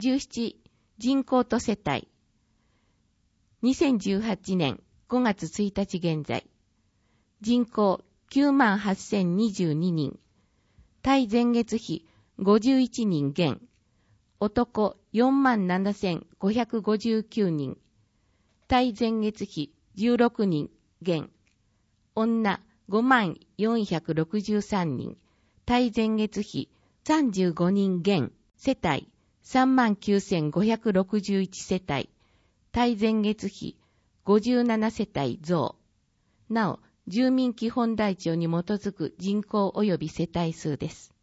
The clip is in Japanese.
17人口と世帯。2018年5月1日現在。人口 98,022 人。対前月比51人減。男 47,559 人。対前月比16人減。女 54,463 人。対前月比35人減。世帯 39,561 世帯。対前月比57世帯増。なお、住民基本台帳に基づく人口及び世帯数です。